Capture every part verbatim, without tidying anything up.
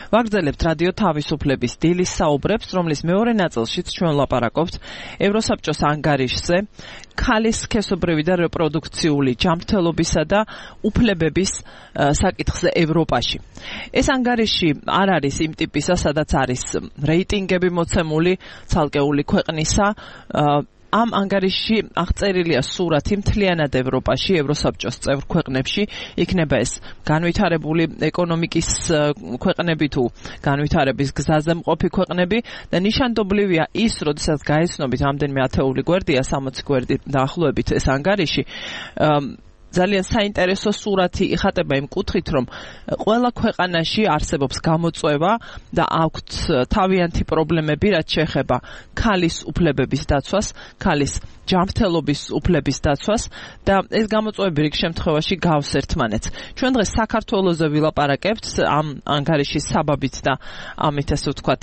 ვაგრძელებთ რადიო თავისუფლების დილის საუბრებს, რომლის მეორე ნაწილშიც ჩვენ ვლაპარაკობთ ევროსაბჭოს ანგარიშზე, ქალის სქესობრივი და რეპროდუქციული ჯანმრთელობისა და უფლებების საკითხზე ევროპაში. ეს ანგარიში არ არის იმ ტიპისა, სადაც არის რეიტინგები მოცემული ცალკეული ქვეყნისა. ამ ანგარიშში აღწერილია სურათი მთლიანად ევროპაში, ევროსაბჭოს წევრ ქვეყნებში, იქნება ეს განვითარებული ეკონომიკის ქვეყნები თუ განვითარების გზაზე მყოფი ქვეყნები და ნიშანდობლივია ის, როდესაც გაეცნობით რამდენიმე ათეული გვერდია, სამოცი გვერდი დაახლოებით ეს ანგარიში, ძალიან საინტერესო სურათი იხატება იმ კუთხით, რომ ყველა ქვეყანაში არსებობს გამოწვევა და აქვთ თავიანთი პრობლემები, რაც შეეხება ქალის უფლებების დაცვას, ქალის ჯანმრთელობის უფლების დაცვას და ეს გამოწვევები რიგ შემთხვევაში გავს ერთმანეთს. ჩვენ დღეს საქართველოზე ვილაპარაკებთ ამ ანგარიშის საბაბით და ამით ასე ვთქვათ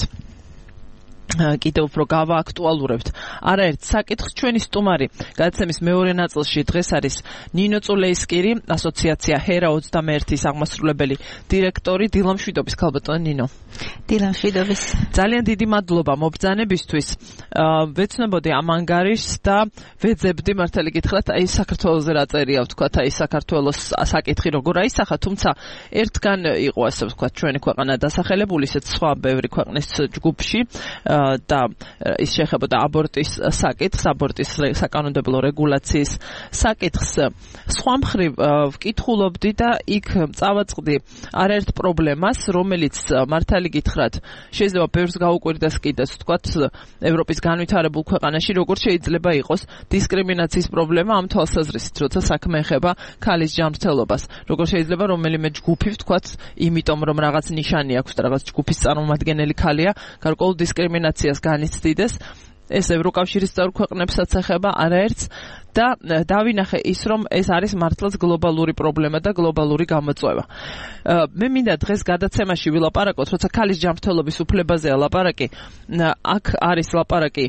კიდევ უფრო გავააქტუალურებთ არაერთ საკითხს. ჩვენი სტუმარი გადაცემის მეორე ნაწილში დღეს არის ნინო წულეისკირი, ასოციაცია ჰერა ოცდამეერთის აღმასრულებელი დირექტორი. დილამშვიდობის ქალბატონო ნინო. დილამშვიდობის. ძალიან დიდი მადლობა მობრძანებისთვის. ვეცნობოდი ამ ანგარიშს და ვეძებდი მართალი გითხრათ, აი საქართველოზე რა წერია, ვთქვათ, აი საქართველოს საკითხი როგორ აისახა, თუმცა ერთგან იყო ასე ვთქვათ ჩვენი ქვეყანა დასახელებული, ისეთ სხვა ბევრი ქვეყნის ჯგუფში და ის შეეხებოდა აბორტის საკითხს, აბორტის საკანონმდებლო რეგულაციის საკითხს. სხვა მხრივ ვკითხულობდი და იქ წავაწყდი არაერთ პრობლემას, რომელიც მართალი გითხრათ, შეიძლება ბევრს გაუკვირდეს კიდეც ვთქვათ, ევროპის განვითარებულ ქვეყანაში როგორ შეიძლება იყოს დისკრიმინაციის პრობლემა ამ თვალსაზრისით, როცა საქმე ეხება ქალის ჯანმრთელობას. როგორ შეიძლება რომელიმე ჯგუფი ვთქვათ, იმიტომ რომ რაღაც ნიშანი აქვს და რაღაც ჯგუფის წარმომადგენელი ქალია, გარკვეულ დისკრიმინაციას განიცდიდეს. ეს ევროკავშირის წევრ ქვეყნებსაც ეხება არაერთს და დავინახე ის, რომ ეს არის მართლაც გლობალური პრობლემა და გლობალური გამოწვევა. მე მინდა დღეს გადაცემაში ვილაპარაკოთ, როცა ქალის ჯანმრთელობის უფლებაზეა ლაპარაკი, აქ არის ლაპარაკი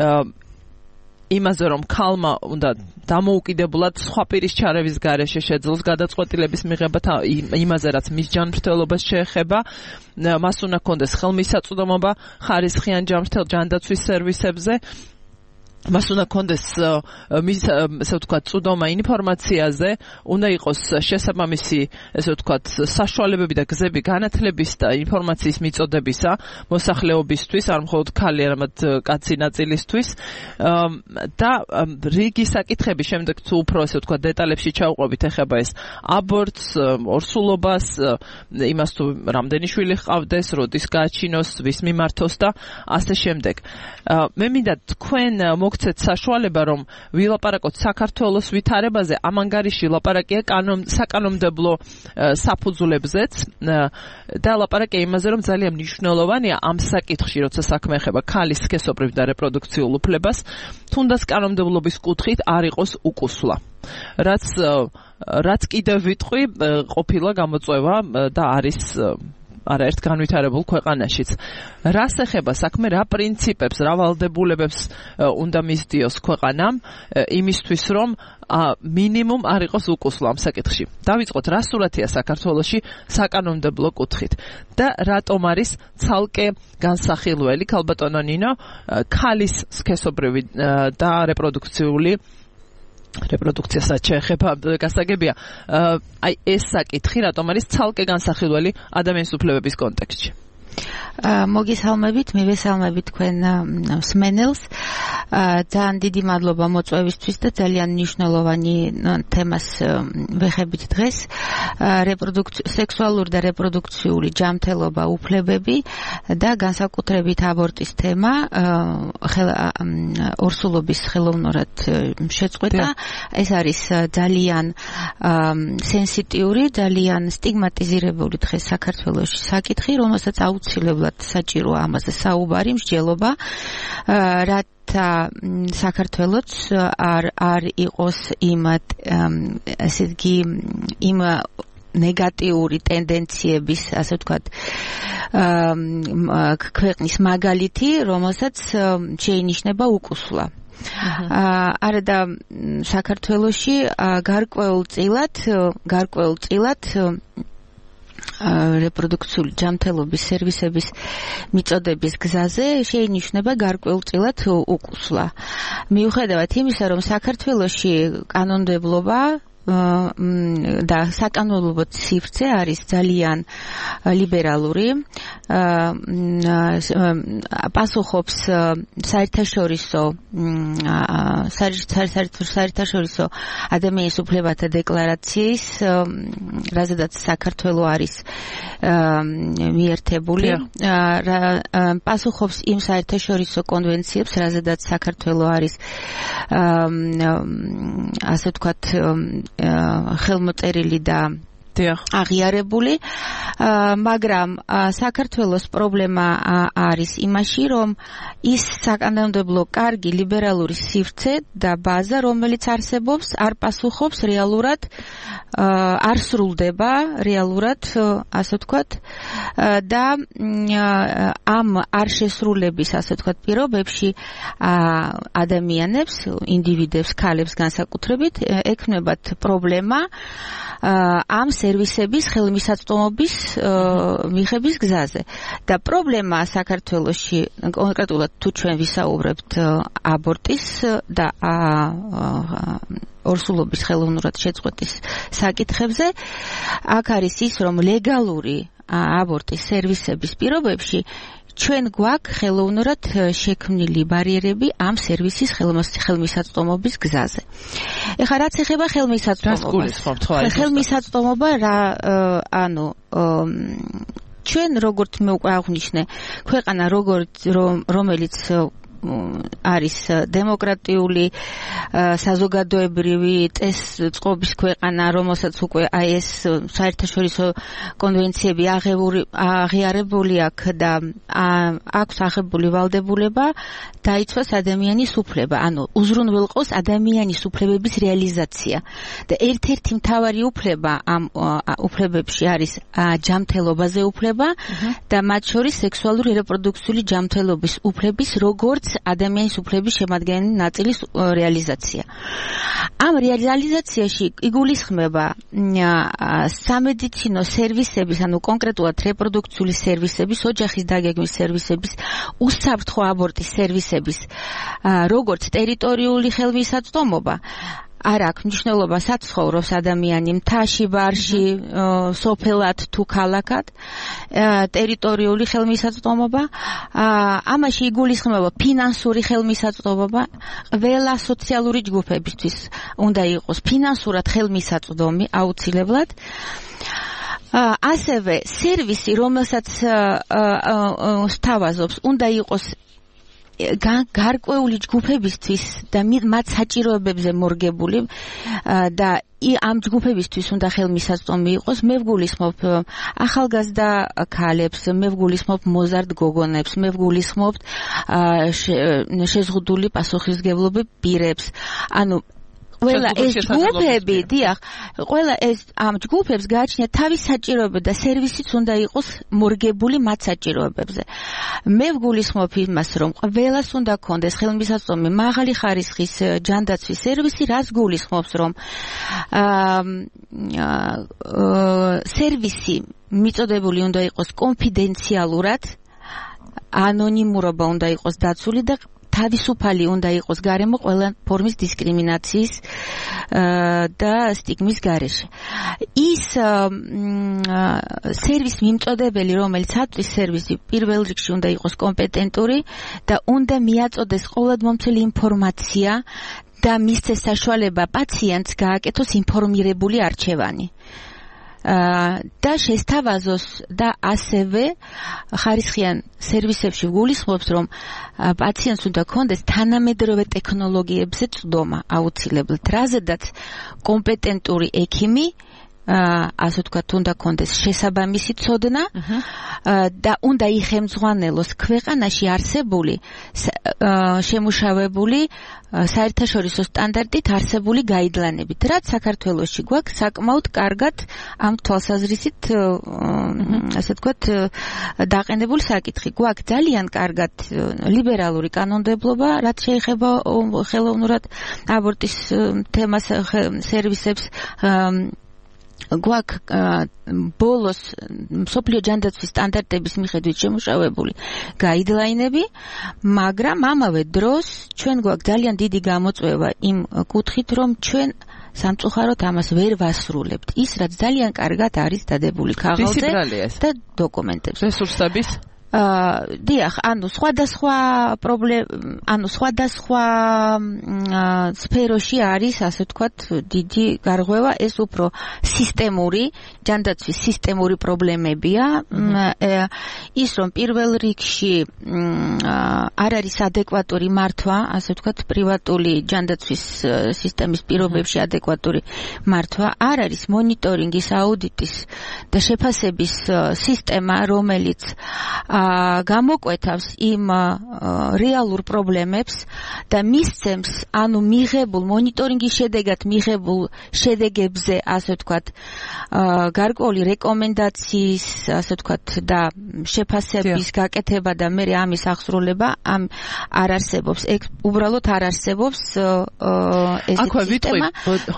იმაზე, რომ ქალმა უნდა დამოუკიდებლად სხვა პირის ჩარევის გარეშე შეძლოს გადაწყვეტილების მიღება იმაზე, რაც მის ჯანმრთელობას შეეხება, მას უნდა ჰქონდეს ხელმისაწვდომობა ხარისხიან ჯანდაცვის სერვისებზე, მას უნდა ჰქონდეს მის ესე ვთქვათ წვდომა ინფორმაციაზე, უნდა იყოს შესაბამისი ესე ვთქვათ საშუალებები და გზები განათლების და ინფორმაციის მიწოდებისა მოსახლეობისთვის, არ მხოლოდ ქალი, არამედ კაცი ნაწილისთვის და რიგი საკითხები შემდეგ თუ უფრო ესე ვთქვათ დეტალებში ჩავყვებით, ეხება ეს აბორტს, ორსულობას, იმას თუ რამდენი შვილი ჰყავდეს, როდის გააჩინოს, ვის მიმართოს და ასე შემდეგ. მე მინდა თქვენ მოგცეთ საშუალება, რომ ვილაპარაკოთ საქართველოს ვითარებაზე. ამ ანგარიში ლაპარაკია საკანონმდებლო საფუძვლებზეც და ლაპარაკია იმაზე, რომ ძალიან მნიშვნელოვანია ამ საკითხში, როცა საქმე ეხება ქალის სქესობრივ და რეპროდუქციულ უფლებას, თუნდაც კანონმდებლობის კუთხით არ იყოს უკუსვლა. რაც რაც კიდევ ვიტყვი, ყოფილა გამოწვევა და არის არაერთ განვითარებულ ქვეყანაშიც. რას ეხება საქმე, რა პრინციპებს, რა ვალდებულებებს უნდა მისდიოს ქვეყანამ იმისთვის, რომ მინიმუმ არ იყოს უკუსვლა ამ საკითხში. დავიწყოთ, რა სურათია საქართველოში საკანონმდებლო კუთხით და რატომ არის ცალკე განსახილველი, ქალბატონო ნინო, ქალის სქესობრივი და რეპროდუქციული რეპროდუქციასაც შეეხება გასაგებია. აი ეს საკითხი რატომ არის ცალკე განსახილველი ადამიანის უფლებების კონტექსტში? მოგესალმებით, მივესალმებით თქვენ მსმენელს. ძალიან დიდი მადლობა მოწვევისთვის და ძალიან მნიშვნელოვანი თემას ვეხებით დღეს. სექსუალური და რეპროდუქციული ჯანმრთელობა, უფლებები და განსაკუთრებით აბორტის თემა ორსულობის ხელოვნურად შეწყვეტა. ეს არის ძალიან სენსიტიური, ძალიან სტიგმატიზირებული დღეს საქართველოში საკითხი, რომელსაც აუცილებლად საჭიროა ამაზე საუბარი, მსჯელობა, რათა საქართველოც არ არ იყოს იმ ასე იგი იმ ნეგატიური ტენდენციების, ასე ვთქვათ, ქვეყნის მაგალითი, რომელსაც შეინიშნება უკუსვლა. არა და საქართველოში გარკვეულწილად გარკვეულწილად რეპროდუქციული ჯანმრთელობის სერვისების მიწოდების გზაზე შეინიშნება გარკვეულწილად უკუსლა. მიუხედავად იმისა, რომ საქართველოში კანონმდებლობა და საკანონმდებლო სივრცე არის ძალიან ლიბერალური, პასუხობს საერთაშორისო საერთაშორისო ადამიანის უფლებათა დეკლარაციის, რაზედაც საქართველო არის მიერთებული, პასუხობს იმ საერთაშორისო კონვენციებს, რაზედაც საქართველო არის ასე ვთქვათ ხელმოწერილი და აღიარებული, მაგრამ საქართველოს პრობლემა არის იმაში, რომ ის საკანონმდებლო კარგი ლიბერალური სივრცე და ბაზა, რომელიც არსებობს, არ პასუხობს რეალურად, არ სრულდება რეალურად, ასე ვთქვათ, და ამ არ შესრულების, ასე ვთქვათ, პირობებში ადამიანებს, ინდივიდებს, ქალებს განსაკუთრებით ექმნებათ პრობლემა ამ სერვისების ხელმისაწვდომობის მიღების გზაზე. და პრობლემა საქართველოში, კონკრეტულად თუ ჩვენ ვისაუბრებთ აბორტის და ორსულობის ხელოვნურად შეწყვეტის საკითხებზე, აქ არის ის, რომ ლეგალური აბორტის სერვისების პირობებში ჩვენ გვაქვს ხელოვნურად შექმნილი ბარიერები ამ სერვისის ხელმისაწვდომობის გზაზე. ეხლა რაც ეხება ხელმისაწვდომობას, ხელმისაწვდომობა რა, ანუ ჩვენ როგორც მე უკვე აღვნიშნე, ქვეყანა როგორც რომელიც არის დემოკრატიული საზოგადოებრივი წესწყობის ქვეყანა, რომელსაც უკვე აი ეს საერთაშორისო კონვენციები აღიარებული აქვს და აქვს აღებული ვალდებულება დაიცვას ადამიანის უფლება, ანუ უზრუნველყოს ადამიანის უფლებების რეალიზაცია. და ერთ-ერთი მთავარი უფლება ამ უფლებებში არის ჯანმრთელობაზე უფლება და მათ შორის სექსუალური რეპროდუქციული ჯანმრთელობის უფლების როგორც ადამიანის უფლების შემადგენელი ნაწილის რეალიზაცია. ამ რეალიზაციაში იგულისხმება სამედიცინო სერვისების, ანუ კონკრეტულად რეპროდუქციული სერვისების, ოჯახის დაგეგმვის სერვისების, უსაფრთხო აბორტის სერვისების, როგორც ტერიტორიული ხელმისაწვდომობა, არ აქვს მნიშვნელობა საცხოვრობს ადამიანი მთაში, ბარში, სოფელად თუ ქალაქად, ტერიტორიული ხელმისაწვდომობა, ამაში იგულისხმება ფინანსური ხელმისაწვდომობა, ყველა სოციალური ჯგუფებისთვის უნდა იყოს ფინანსურად ხელმისაწვდომი აუცილებლად. ასევე სერვისი, რომელსაც სთავაზობს, უნდა იყოს გარკვეული ჯგუფებისთვის და მათ საჭიროებებზე მორგებული და ამ ჯგუფებისთვის უნდა ხელმისაწვდომი იყოს. მე ვგულისხმობ ახალგაზრდა ქალებს, მე ვგულისხმობ მოზარდ გოგონებს, მე ვგულისხმობ შეზღუდული პასუხისმგებლობი პირებს. ანუ ყველა ეს ჯგუფები, დიახ, ყველა ეს ამ ჯგუფებს გააჩნია თავის საჭიროება და სერვისიც უნდა იყოს მორგებული მათ საჭიროებებზე. მე ვგულისხმობ იმას, რომ ყველას უნდა ქონდეს ხელმისაწვდომი მაღალი ხარისხის ჯანდაცვის სერვისი, რაც გულისხმობს, რომ სერვისი მიწოდებული უნდა იყოს კონფიდენციალურად, ანონიმურობა უნდა იყოს დაცული და თავისუფალი უნდა იყოს გარემო ყველა ფორმის დისკრიმინაციის და სტიგმის გარეშე. ის სერვის მიმწოდებელი, რომელიც აწვის სერვისი, პირველ რიგში უნდა იყოს კომპეტენტური და უნდა მიაწოდეს ყოველდღიურული ინფორმაცია და მისცეს საშუალება პაციენტს გააკეთოს ინფორმირებული არჩევანი. და შესთავაზოს და ასევე ხარისხიან სერვისებში ვგულისხმობს, რომ პაციენტს უნდა ქონდეს თანამედროვე ტექნოლოგიებზე წვდომა აუცილებლად, რაზედაც კომპეტენტური ექიმი, ასე ვთქვათ, უნდა ქონდეს შესაბამისი ცოდნა და უნდა იხელმძღვანელოს ქვეყანაში არსებული შემუშავებული საერთაშორისო სტანდარტით არსებული გაიდლანებით, რაც საქართველოში გვაქვს საკმაოდ კარგად ამ თვალსაზრისით, ასე ვთქვათ, დაყენებული საკითხი. გვაქვს ძალიან კარგად ლიბერალური კანონმდებლობა, რაც შეეხება ხელოვნურად აბორტის თემას, სერვისებს, გვაქვს ბოლოს მსოფლიო ჯანდაცვის სტანდარტების მიხედვით შემუშავებული გაიდლაინები, მაგრამ ამავე დროს ჩვენ გვაქვს ძალიან დიდი გამოწვევა იმ კუთხით, რომ ჩვენ სამწუხაროდ ამას ვერ ვასრულებთ. ის რაც ძალიან კარგად არის დადებული ქაღალდზე და დოკუმენტებში. რესურსების აა დიახ, ანუ სხვადასხვა პრობლემა, ანუ სხვადასხვა სფეროში არის, ასე ვთქვათ, დიდი გარღვევა, ეს უფრო სისტემური, ჯანდაცვის სისტემური პრობლემებია. ის რომ პირველ რიგში არ არის ადეკვატური მართვა, ასე ვთქვათ, პრივატული ჯანდაცვის სისტემის პირობებში ადეკვატური მართვა, არ არის მონიტორინგის, აუდიტის და შეფასების სისტემა, რომელიც გამოკვეთავს იმ რეალურ პრობლემებს და მისცემს, ანუ მიღებულ მონიტორინგის შედეგად მიღებულ შედეგებზე, ასე ვთქვათ, გარკვეული რეკომენდაციის, ასე ვთქვათ, და შეფასების გაკეთება და მე ამის აღსრულება ამ არ არსებობს. უბრალოდ არ არსებობს ესეთი სისტემა.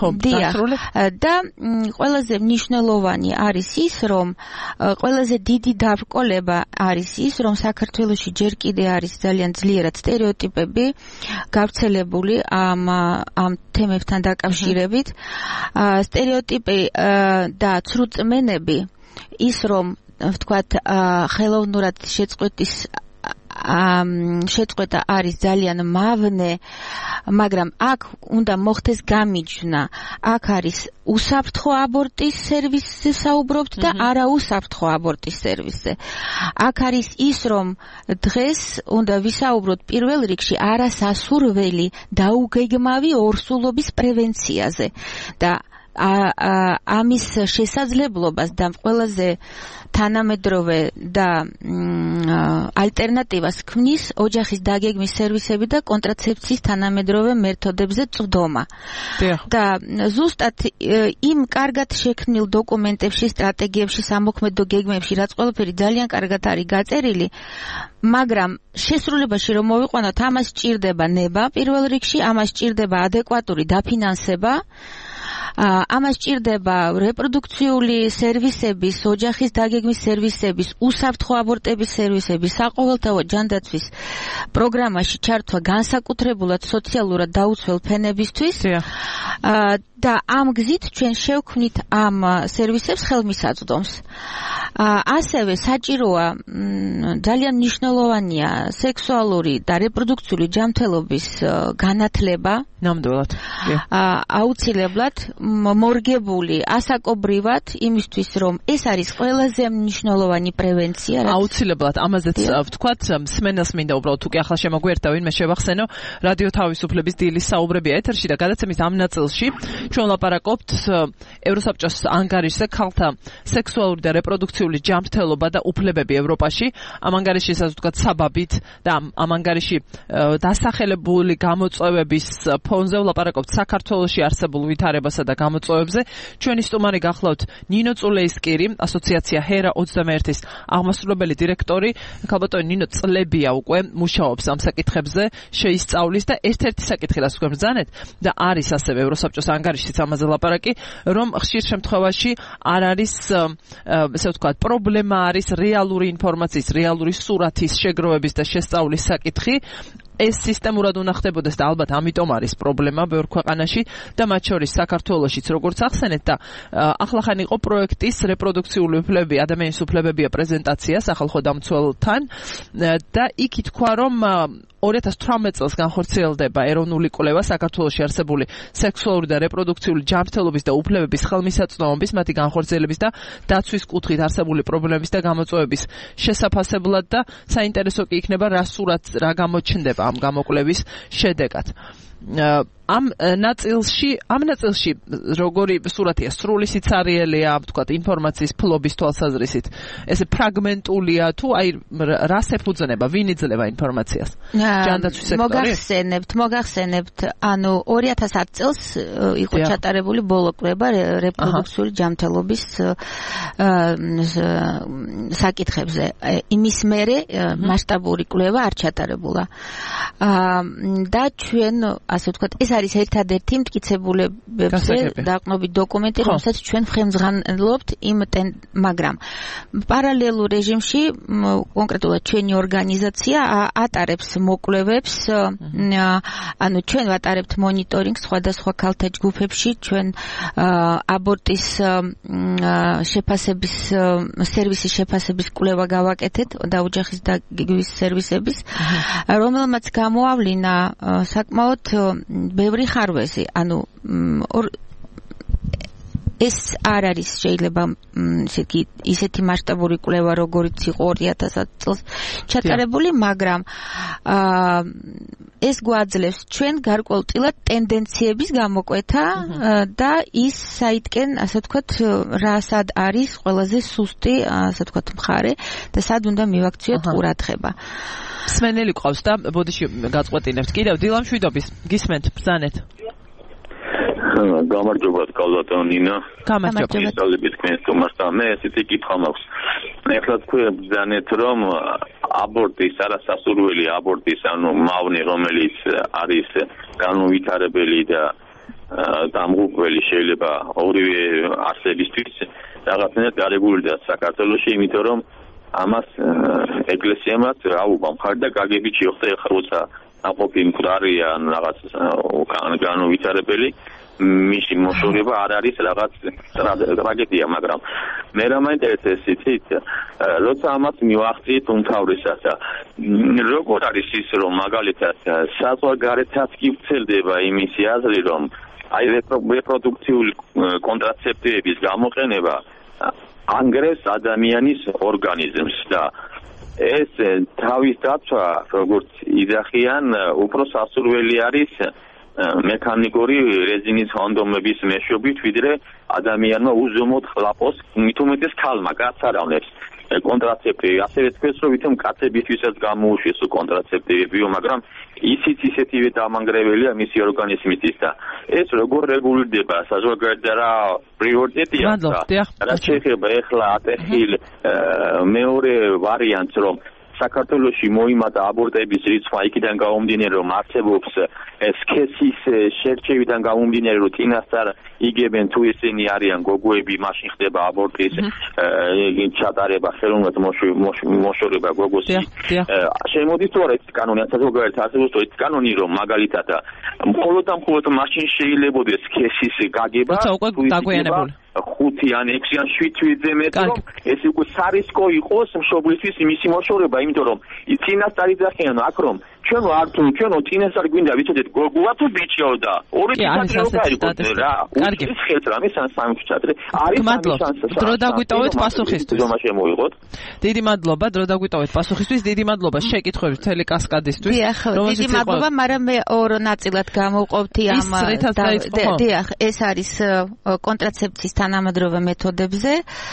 და ყველაზე მნიშვნელოვანი არის ის, რომ ყველაზე დიდი დაბრკოლება არის ის, რომ საქართველოში ჯერ კიდე არის ძალიანძლიერად სტერეოტიპები გავრცელებული ამ ამ თემებთან დაკავშირებით. სტერეოტიპი და ცრუწმენები, ის რომ ვთქვათ, ხელოვნურად შეწყვეტის შეწყვეტა არის ძალიან მავნე, მაგრამ აქ უნდა მოხდეს გამიჯვნა. აქ არის უსაფრთხო აბორტის სერვისზე საუბრობთ და არა უსაფრთხო აბორტის სერვისზე. აქ არის ის, რომ დღეს უნდა ვისაუბროთ პირველ რიგში არასასურველი დაუგეგმავი ორსულობის პრევენციაზე და ამის შესაძლებლობას და ყველაზე თანამედროვე და ალტერნატივას ქმნის ოჯახის დაგეგმის სერვისები და კონტრაცეფციის თანამედროვე მეთოდებზე წვდომა. და ზუსტად იმ კარგად შექმნილ დოკუმენტებში, სტრატეგიებში, სამოქმედო გეგმებში, რაც ყველაფერი ძალიან კარგად არის გაწერილი, მაგრამ შესრულებაში რომ მოვიყვანოთ, ამას სჭირდება ნება პირველ რიგში, ამას სჭირდება ადეკვატური დაფინანსება, ამას სჭირდება რეპროდუქციული სერვისების, ოჯახის დაგეგმის სერვისების, უსაფრთხო აბორტების სერვისების, საყოველთაო ჯანდაცვის პროგრამაში ჩართვა განსაკუთრებულად სოციალურად დაუცველ ფენებისთვის. და ამ გზით ჩვენ შევქმნით ამ სერვისებს ხელმისაწვდომს. ასევე საჭიროა ძალიან მნიშვნელოვანია სექსუალური და რეპროდუქციული ჯანმრთელობის განათლება. ნამდვილად. აუცილებლად მორგებული ასაკობრივად იმისთვის, რომ ეს არის ყველაზე მნიშვნელოვანი პრევენცია. აუცილებლად ამაზეც ვთქვათ, მსმენელს მინდა უბრალოდ თუ კი ახლა შემოგვერთა ვინმე შევახსენო, რადიო თავისუფლების დილის საუბრები ეთერში და გადაცემის ამ ნაწილში ჩვენ ლაპარაკობთ ევროსაბჭოს ანგარიშზე ქალთა სექსუალური და რეპროდუქციული ჯანმრთელობა და უფლებები ევროპაში. ამ ანგარიში ასე ვთქვათ საბაბით და ამ ანგარიში დასახელებული გამოწვევების ფონზე ვლაპარაკობთ საქართველოში არსებულ ვითარებასა და გამოწვევებზე. ჩვენი სტუმარი გახლავთ ნინო წულეისკირი, ასოციაცია ჰერა ოცდამეერთის აღმასრულებელი დირექტორი. ქალბატონი ნინო წლებია უკვე მუშაობს ამ საკითხებზე, შეისწავლის და ერთ-ერთი საკითხი რაც თქვენ ბრძანეთ და არის ასევე ევროსაბჭოს ანგარიშიც ამაზე ლაპარაკი, რომ ხშირ შემთხვევაში არ არის, ესე ვთქვათ, პრობლემა არის რეალური ინფორმაციის, რეალური სურათის შეგროვების და შესწავლის საკითხი. ეს სისტემურად უნდა ხდებოდეს და ალბათ ამიტომ არის პრობლემა ბევრ ქვეყანაში და მათ შორის საქართველოშიც, როგორც ახსენეთ და ახლახან იყო პროექტის რეპროდუქციული უფლებები, ადამიანის უფლებებია პრეზენტაცია სახალხო დამცველთან და იქ ითქვა, რომ ორი ათას თვრამეტ წელს განხორციელდება ეროვნული კვლევა საქართველოში არსებული სექსუალური და რეპროდუქციული ჯანმრთელობის და უფლებების ხელმისაწვდომობის, მათი განხორციელების და დაცვის კუთხით არსებული პრობლემების და გამოწვევების შესაფასებლად და საინტერესო კი იქნება რა სურათ, რა გამოჩნდება ამ გამოკვლევის შედეგად. ამ ნაწილში, ამ ნაწილში როგორი სურათია, სრული სიცარიელია, ვთქვათ, ინფორმაციის ფლობის თვალსაზრისით. ესე ფრაგმენტულია თუ აი რას ეფუძნება, ვინ იძლევა ინფორმაციას? ჯანდაცვის სექტორი? მოგახსენებთ, მოგახსენებთ, ანუ ორი ათას ათი წელს იყო ჩატარებული ბოლო კვლევა რეპროდუქციული ჯანმრთელობის საკითხებზე. იმის მერე მასშტაბური კვლევა არ ჩატარებულა. და ჩვენ ასე ვთქვათ, ეს არის ერთადერთი მტკიცებულებებზე დაყრდნობით დოკუმენტი, რომელსაც ჩვენ ხელმძღვანელობთ იმ მაგრამ პარალელურ რეჟიმში კონკრეტულად ჩვენი ორგანიზაცია ატარებს მოკვლევებს, ანუ ჩვენ ვატარებთ მონიტორინგს სხვადასხვა ქალთა ჯგუფებში, ჩვენ აბორტის შეფასების სერვისის შეფასების კვლევა გავაკეთეთ და ოჯახის დაგეგმვის სერვისების, რომელმაც გამოავლინა საკმაოდ ბევრი ხარვეზი, ანუ ეს არ არის შეიძლება ისეთი ისეთი მასშტაბური კვლევა როგორიც იყო ორი ათასი წელს ჩატარებული, მაგრამ ეს გვაძლევს ჩვენ გარკვეულწილად ტენდენციების გამოკვეთა და ის საითკენ, ასე ვთქვათ, რა სად არის ყველაზე სუსტი, ასე ვთქვათ, მხარე და სად უნდა მივაქციოთ ყურადღება. სმენელი ყავს და ბოდიში გაწყვეტინებთ. კიდევ დილამშვიდობის გისმენთ, ბრძანეთ. გამარჯობა კალბატონ ნინა. გამარჯობა. სწავლებით თქვენს თომას და მე ესეთი კითხვა მაქვს. ეხლა თქვენ ბრძანეთ რომ აბორტის არასასურველი აბორტის ანუ მავნე რომელიც არის განუვითარებელი და დამღუპველი შეიძლება ორივე არსებისთვის რაღაცნაირად გარეგულდა საქართველოში, იმიტომ რომ ამას ეკლესიამაც აუბა მხარი და გაგებით შეხვდა ეხლა როცა აყოფი მკვდარია ან რაღაც განუვითარებელი მისი მოშორება არ არის რაღაც ტრაგედია, მაგრამ მე რა მაინტერესებს იცით, როცა ამას მივახციეთ უმთავრესად, როგორ არის ის რომ მაგალითად საზღვარგარეთაც კი ვრცელდება იმისი აზრი რომ აი რეპროდუქციული კონტრაცეპტივების გამოყენება ანგრევს ადამიანის ორგანიზმს და ეს თავის დაცვა როგორც იძახიან უფრო სასურველი არის მექანიკური რეზინის კონდომების მეშვეობით, ვიდრე ადამიანმა უზომოდ ხლაპოს, მით უმეტეს ქალმა გაცარავნებს კონტრაცეპტივი. ასევე თქვენს რომ ვითომ კაცებისთვისაც გამოუშვეს კონტრაცეპტივებიო, მაგრამ ისიც ისეთივე დამანგრეველია მისი ორგანიზმისთვის და ეს როგორ რეგულირდება საზღვარგარეთ და რა პრიორიტეტია და შეიძლება ეხლა ატეხილ მეორე ვარიანტს რომ საქართველოში მოიმატა აბორტების რიცხვი იქიდან გამომდინარე რომ არსებობს სქესის შერჩევიდან გამომდინარე რომ წინასწარ იგებენ თუ ისინი არიან გოგოები, მაშინ ხდება აბორტის ჩატარება, ხელოვნურად მოშორება გოგოსი. შემოდის თუ არა ეს კანონი, საზოგადოებრივ არსებობს ეს კანონი რომ მაგალითად მხოლოდ და მხოლოდ მაშინ შეიძლებოდეს სქესის გაგება თუ დაგვიანებული ხუთი ან ექვსი ან შვიდ მეტრი რომ ეს უკვე სარისკო იყოს მშობლისთვის მისი მოშორება, იმიტომ რომ წინასწარ იძახიან აქ რომ ჩვენ არ თუ ჩვენო წინასწარ გვინდა ვიცოდეთ გოგოა თუ ბიჭიო და ორი წინასწარ გაიგოთ რა უცის ხელს რამე სამი ჩატრე არის მადლობა დრო დაგვიტოვეთ პასუხისთვის ზომა შემოიღოთ. დიდი მადლობა დრო დაგვიტოვეთ პასუხისთვის, დიდი მადლობა შეკითხვების მთელი კასკადისთვის. დიდი მადლობა, მაგრამ მე ორ ნაწილად გამოვყოფთი ამ დიახ, ეს არის კონტრაცეფციის თანამედროვე მეთოდებზე.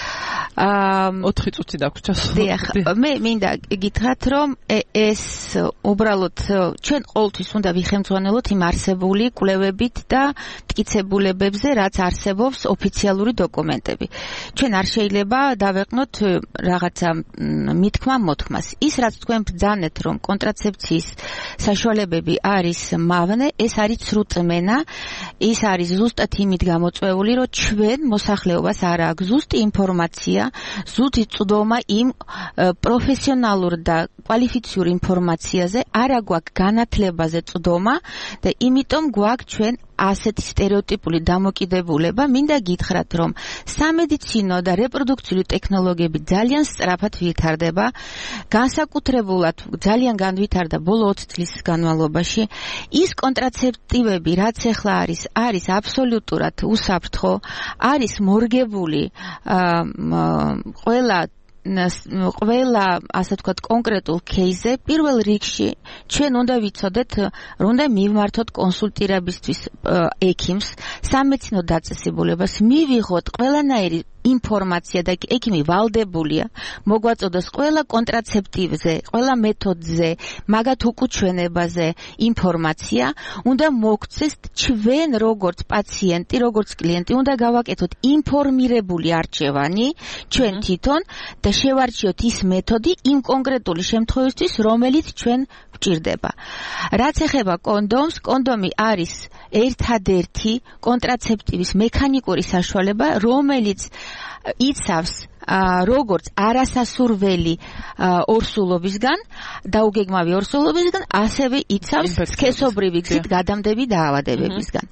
ოთხი წუთი დაგვრჩა. დიახ, მე მინდა გითხრათ რომ ეს უბრალოდ ჩვენ ყოველთვის უნდა ვიხელმძღვანელოთ იმ არსებული კვლევებით და მტკიცებულებებზე, რაც არსებობს ოფიციალური დოკუმენტები. ჩვენ არ შეიძლება დავეყნოთ რაღაცა მითქმა მოთქმას. ის რაც თქვენ ბრძანეთ რომ კონტრაცეფციის საშუალებები არის მავნე, ეს არის სრუტმენა, ის არის ზუსტად იმით გამოწვეული, რომ ჩვენ მოსახლეობას არ აქვს ზუსტი ინფორმაცია, ზუსტი წვდომა იმ პროფესიონალურ და კვალიფიციურ ინფორმაციაზე, არა გვაქვს განათლებაზე წვდომა და იმიტომ გვაქვს ჩვენ ასეთი სტერეოტიპული დამოკიდებულება. მინდა გითხრათ რომ სამედიცინო და რეპროდუქციული ტექნოლოგიები ძალიან სწრაფად ვითარდება, განსაკუთრებულად ძალიან განვითარდა ბოლო ოცი წლის განმავლობაში. ის კონტრაცეპტივები, რაც ახლა არის, არის აბსოლუტურად უსაფრთხო, არის მორგებული ყველა ყველა ასე ვთქვათ კონკრეტულ кейსზე. პირველ რიგში ჩვენ უნდა ვიცოდეთ, რომ უნდა მივმართოთ კონსულტირებისთვის ექიმს, სამედიცინო დაწესებულებას, მივიღოთ ყველანაირი ინფორმაცია და ექიმი ვალდებულია მოგვაწოდოს ყველა კონტრაცეპტივზე, ყველა მეთოდზე, მაგათ უკუჩვენებაზე ინფორმაცია, უნდა მოგცეს ჩვენ როგორც პაციენტი, როგორც კლიენტი, უნდა გავაკეთოთ ინფორმირებული არჩევანი ჩვენ თვითონ და შევარჩიოთ ის მეთოდი იმ კონკრეტული შემთხვევისთვის, რომელიც ჩვენ გვჭირდება. რაც ეხება კონდომს, კონდომი არის ერთადერთი კონტრაცეპტივის მექანიკური საშუალება, რომელიც იცავს როგორც არასასურველი ორსულობისგან, დაუგეგმავი ორსულობისგან, ასევე იცავს სქესობრივი გზით გადამდები დაავადებებისგან.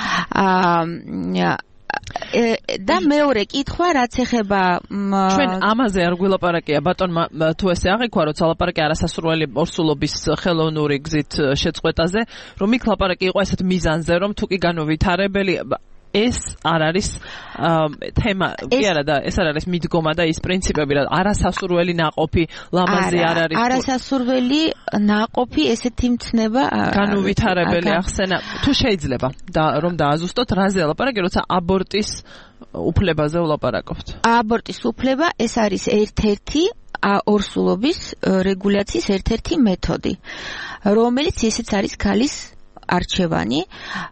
და მეორე კითხვა, რაც ეხება ჩვენ ამაზე არ გვილაპარაკია ბატონმა თუ ესე აღიქვა, რომ ლაპარაკი არასასურველი ორსულობის ხელოვნური გზით შეწყვეტაზე, რომ იქ ლაპარაკი იყო ესეთ მიზანზე, რომ თუ კი განუვითარებელი ეს არ არის თემა, კი არა და ეს არ არის მიდგომა და ის პრინციპები, რა არასასურველი ნაყოფი ლამაზი არ არის. არასასურველი ნაყოფი ესეთი მცნება განუვითარებელი ახსენა. თუ შეიძლება და რომ დააზუსტოთ, რაზე ლაპარაკი, როცა აბორტის უფლებაზე ვლაპარაკობთ. აბორტის უფლება ეს არის ერთ-ერთი ორსულობის რეგულაციის ერთ-ერთი მეთოდი, რომელიც ისიც არის ქალის არჩევანი,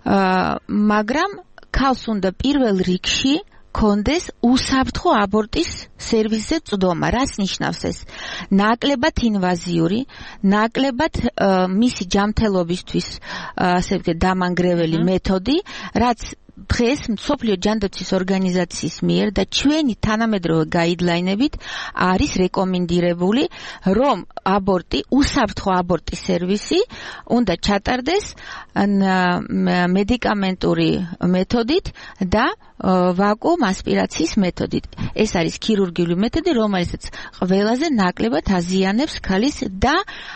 მაგრამ ქალს უნდა პირველ რიგში კონდეს უსაფრთხო აბორტის სერვისზე წვდომა. რას ნიშნავს ეს? ნაკლებად ინვაზიური, ნაკლებად მისი ჯანმრთელობისთვის ასე ვთქვათ დამანგრეველი მეთოდი, რაც დღეს მსოფლიო ჯანდაცვის ორგანიზაციის მიერ და ჩვენი თანამედროვე გაიდლაინებით არის რეკომენდირებული, რომ აბორტი, უსაფრთხო აბორტის სერვისი უნდა ჩატარდეს მედიკამენტური მეთოდით და ვაკუუმ ასპირაციის მეთოდით. ეს არის ქირურგიული მეთოდი, რომელსაც ყველაზე ნაკლებად აზიანებს ქალის და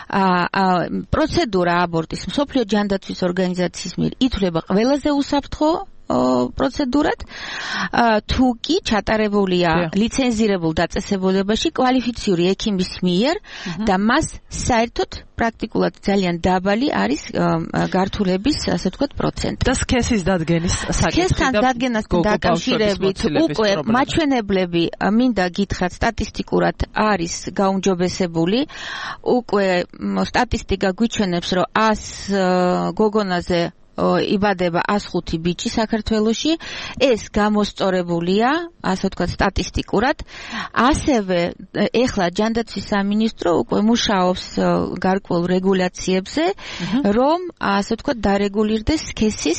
პროცედურა აბორტის მსოფლიო ჯანდაცვის ორგანიზაციის მიერ ითვლება ყველაზე უსაფრთხო პროცედურად, თუ კი ჩატარებულია ლიცენზირებულ დაწესებულებაში კვალიფიციური ექიმის მიერ და მას საერთოდ პრაქტიკულად ძალიან დაბალი არის გართულების, ასე ვთქვათ, პროცენტი. და სქესის დადგენის საკითხი და სქესთან დადგენასთან დაკავშირებით უკვე მაჩვენებლები მინდა გითხრათ სტატისტიკურად არის გაუმჯობესებული. უკვე სტატისტიკა გვიჩვენებს, რომ ას გოგონაზე იბადება ას ხუთი ბიჭი საქართველოში. ეს გამოსწორებულია, ასე ვთქვათ, სტატისტიკურად. ასევე ეხლა ჯანდაცვის სამინისტრო უკვე მუშაობს გარკვეულ რეგულაციებზე, რომ ასე ვთქვათ, დარეგულირდეს სქესის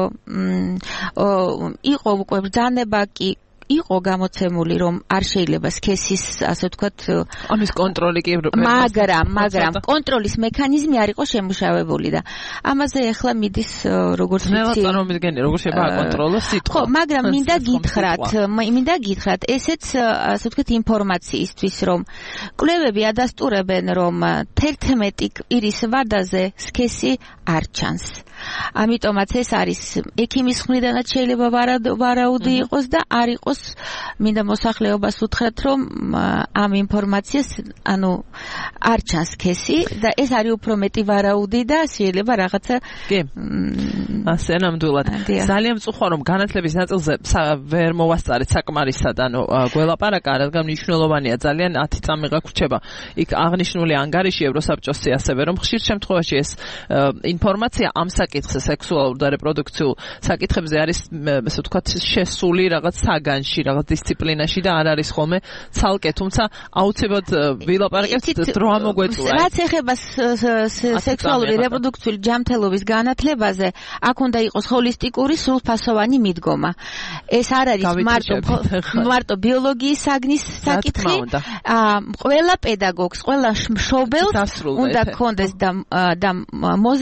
იყო უკვე ბრძანება კი იყო გამოცემული, რომ არ შეიძლება სქესის, ასე ვთქვათ, ამის კონტროლი კი, მაგრამ, მაგრამ კონტროლის მექანიზმი არ იყო შემუშავებული და ამაზე ახლა მიდის როგორც ვიცი, წარმომიდგენი, როგორ შეიძლება აკონტროლოს სიტყვა. ხო, მაგრამ მინდა გითხრათ, მინდა გითხრათ, ესეც, ასე ვთქვათ, ინფორმაციისთვის, რომ კვლევები ადასტურებენ, რომ თერთმეტი კვირის ვადაზე სქესი არ ჩანს. ამიტომაც ეს არის ექიმის მხრიდანაც შეიძლება ვარაუდი იყოს და არ იყოს მინდა მოსახლეობას უთხრათ, რომ ამ ინფორმაციას, ანუ არ ჩანს სქესი და ეს არის უფრო მეტი ვარაუდი და შეიძლება რაღაცა კი. ასე ნამდვილად. ძალიან მწუხარ, რომ განათლების ნაწილზე ვერ მოვასწარეთ საკმარისად, ანუ გველაპარაკა, რადგან მნიშვნელოვანია, ძალიან ათი წამი გაგვრჩება. იქ აღნიშნული ანგარიში ევროსაბჭოსი ასევე, რომ ხშირ შემთხვევაში ეს ინფორმაცია ამ საკითხზე, სექსუალურ და რეპროდუქციულ საკითხებზე არის, ასე ვთქვათ, შესული რაღაც საგანში, რაღაც დისციპლინაში და არ არის ხოლმე ცალკე, თუმცა აუცილებლად ვილაპარაკებთ, დრო ამოგვეწულა. რაც ეხება სექსუალური რეპროდუქციული ჯანმრთელობის განათლებაზე, აქ უნდა იყოს ჰოლისტიკური, სრულფასოვანი მიდგომა. ეს არ არის მარტო მარტო ბიოლოგიის საგნის საკითხი. ყველა პედაგოგს, ყველა მშობელს უნდა ქონდეს და და